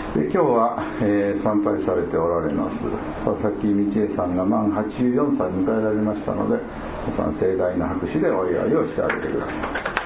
で今日は、参拝されておられます佐々木道恵さんが満84歳迎えられましたので、皆さん盛大な拍手でお祝いをしてあげてくださ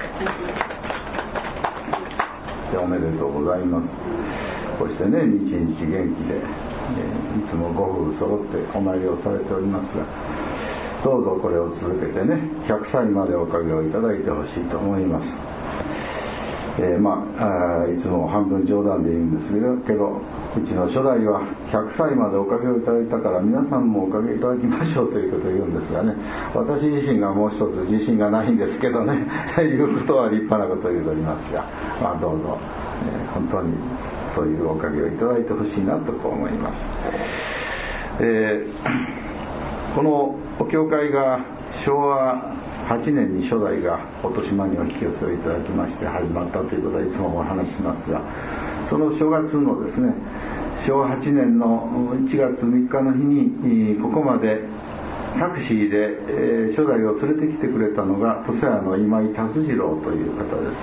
い。おめでとうございます。こうしてね、日々元気で、いつもご夫婦揃ってお参りをされておりますが、どうぞこれを続けてね、100歳までおかげをいただいてほしいと思います。いつも半分冗談で言うんですけど、うちの初代は100歳までおかげをいただいたから皆さんもおかげいただきましょうということを言うんですがね、私自身がもう一つ自信がないんですけどね言うことは立派なことを言うとおりますが、どうぞ、本当にそういうおかげをいただいてほしいなと思います。このお教会が昭和8年に初代が落島にお引き寄せをいただきまして始まったということはいつもお話ししますが、その正月のですね、昭和8年の1月3日の日にここまでタクシーで初代を連れてきてくれたのが土佐屋の今井達次郎という方です。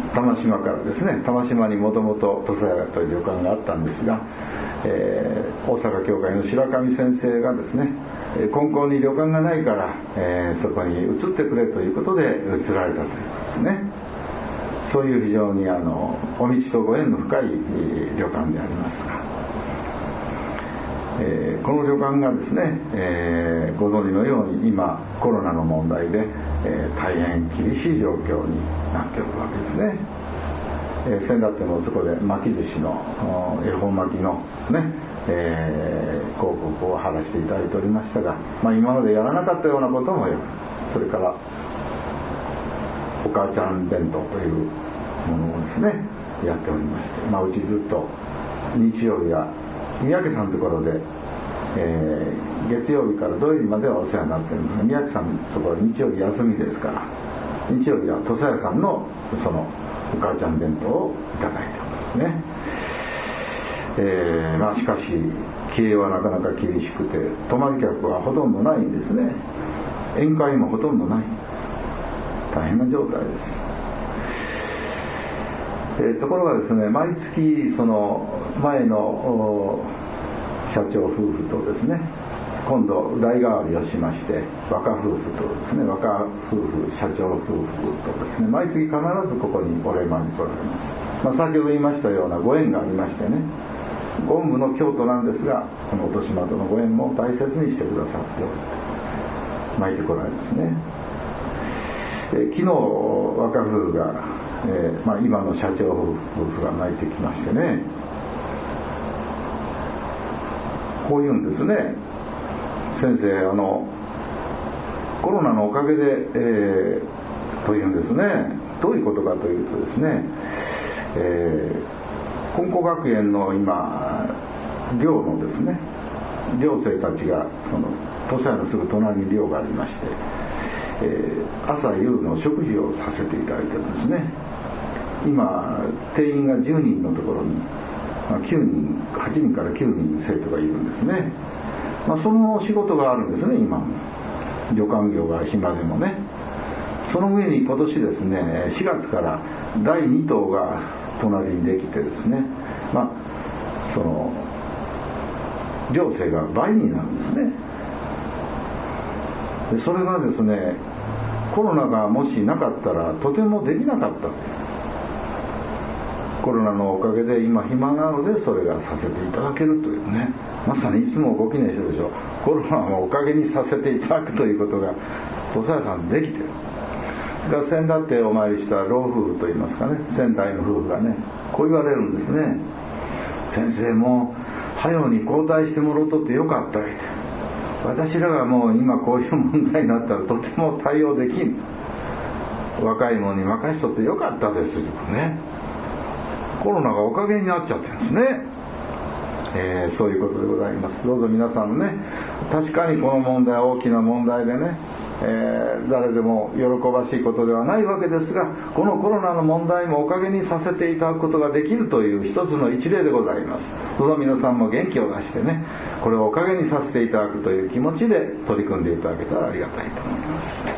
玉島からですね、玉島にもともと土佐屋という旅館があったんですが、大阪教会の白上先生がですね、金光に旅館がないから、そこに移ってくれということで移られたということですね。そういう非常にお道とご縁の深い旅館でありますが、この旅館がですね、ご存知のように今コロナの問題で、大変厳しい状況になっているわけですね。先だってもそこで巻き寿司の恵方巻きのね、広告を貼らせていただいておりましたが、今までやらなかったようなこともやる。それからお母ちゃん弁当というものをですねやっておりまして、うちずっと日曜日は三宅さんのところで、月曜日から土曜日まではお世話になっているんですが、三宅さんのところ日曜日休みですから、日曜日は土佐屋さんのそのお母ちゃん弁当をいただいておりますね。しかし経営はなかなか厳しくて、泊まり客はほとんどないんですね。宴会もほとんどない、大変な状態です。ところがですね、毎月その前の社長夫婦とですね、今度代替わりをしまして、若夫婦とですね、若夫婦社長夫婦とですね、毎月必ずここにお礼参りに来られます。先ほど言いましたようなご縁がありましてね、ゴンブの京都なんですが、この落島とのご縁も大切にしてくださって巻いてこられますね。昨日若夫婦が、今の社長夫婦が巻いてきましてね、こう言うんですね。先生、コロナのおかげで、というんですね。どういうことかというとですね、金光学園の今寮のですね、寮生たちがその土佐屋のすぐ隣に寮がありまして、朝夕の食事をさせていただいてるんですね。今定員が10人のところに、8人から9人生徒がいるんですね。その仕事があるんですね。今旅館業が暇でもね。その上に今年ですね、4月から第2棟が隣にできてですね、その寮生が倍になるんですね。でそれがですね、コロナがもしなかったらとてもできなかった。コロナのおかげで今暇なのでそれがさせていただけるというね、まさにいつもご記念してるでしょう。コロナをおかげにさせていただくということが土佐屋さんできてる。先だってお参りした老夫婦といいますかね、先代の夫婦がね、こう言われるんですね。先生も早うに交代してもろとってよかったり、私らがもう今こういう問題になったらとても対応できん。若い者に任しとってよかったですよね。コロナがおかげになっちゃってるんですね。そういうことでございます。どうぞ皆さんね、確かにこの問題は大きな問題でね、誰でも喜ばしいことではないわけですが、このコロナの問題もおかげにさせていただくことができるという一つの一例でございます。どうぞ皆さんも元気を出してね、これをおかげにさせていただくという気持ちで取り組んでいただけたらありがたいと思います。